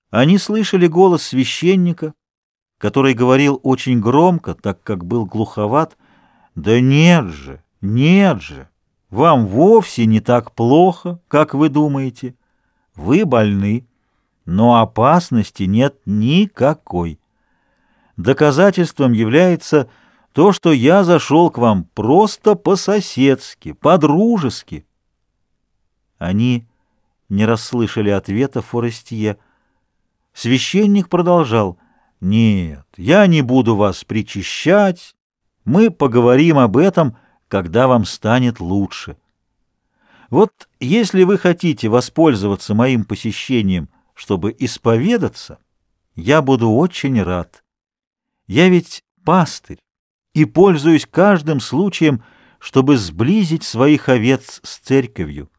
Они слышали голос священника, который говорил очень громко, так как был глуховат. «Да нет же, нет же! Вам вовсе не так плохо, как вы думаете. Вы больны, но опасности нет никакой. Доказательством является то, что я зашел к вам просто по-соседски, по-дружески». Они не расслышали ответа Форестье. Священник продолжал: «Нет, я не буду вас причащать. Мы поговорим об этом, когда вам станет лучше. Вот если вы хотите воспользоваться моим посещением, чтобы исповедаться, я буду очень рад. Я ведь пастырь и пользуюсь каждым случаем, чтобы сблизить своих овец с церковью».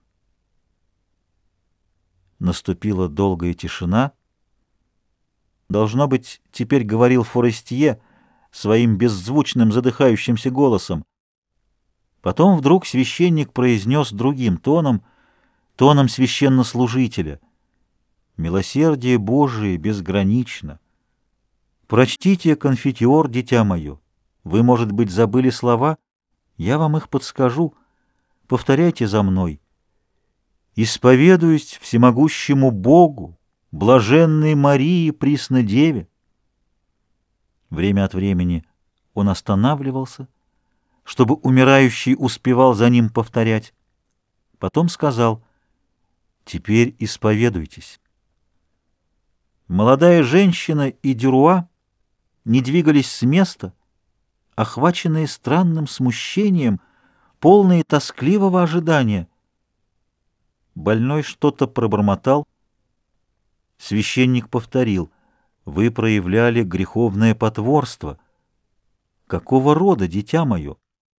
Наступила долгая тишина. Должно быть, теперь говорил Форестье своим беззвучным задыхающимся голосом. Потом вдруг священник произнес другим тоном, тоном священнослужителя: «Милосердие Божие безгранично. Прочтите конфитиор, дитя мое. Вы, может быть, забыли слова? Я вам их подскажу. Повторяйте за мной. Исповедуюсь всемогущему Богу, блаженной Марии Приснодеве». Время от времени он останавливался, чтобы умирающий успевал за ним повторять. Потом сказал: «Теперь исповедуйтесь». Молодая женщина и Дюруа не двигались с места, охваченные странным смущением, полные тоскливого ожидания. Больной что-то пробормотал. Священник повторил: «Вы проявляли греховное потворство». «Какого рода, дитя мое?»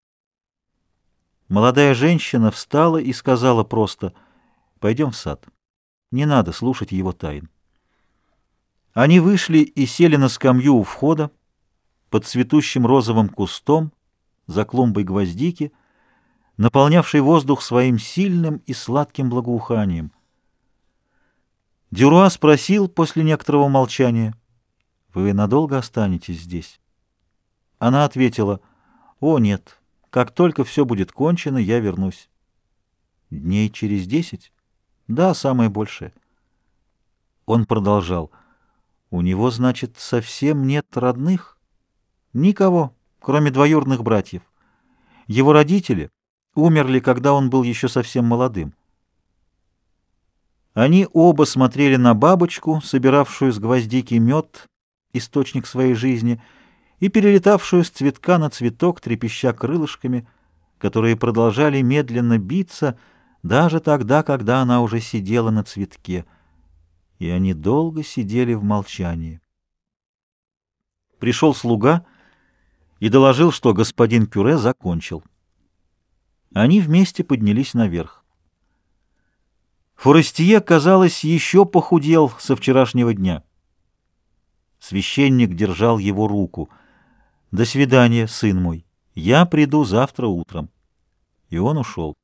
Молодая женщина встала и сказала просто: «Пойдем в сад. Не надо слушать его тайн». Они вышли и сели на скамью у входа под цветущим розовым кустом за клумбой гвоздики, наполнявшей воздух своим сильным и сладким благоуханием. Дюруа спросил после некоторого молчания: «Вы надолго останетесь здесь?» Она ответила: «О, нет, как только все будет кончено, я вернусь». «Дней через 10?» «Да, самое большее». Он продолжал: «У него, значит, совсем нет родных?» «Никого, кроме двоюродных братьев. Его родители умерли, когда он был еще совсем молодым». Они оба смотрели на бабочку, собиравшую с гвоздики мед, источник своей жизни, и перелетавшую с цветка на цветок, трепеща крылышками, которые продолжали медленно биться даже тогда, когда она уже сидела на цветке. И они долго сидели в молчании. Пришел слуга и доложил, что господин Кюре закончил. Они вместе поднялись наверх. Форестье, казалось, еще похудел со вчерашнего дня. Священник держал его руку. «До свидания, сын мой. Я приду завтра утром». И он ушел.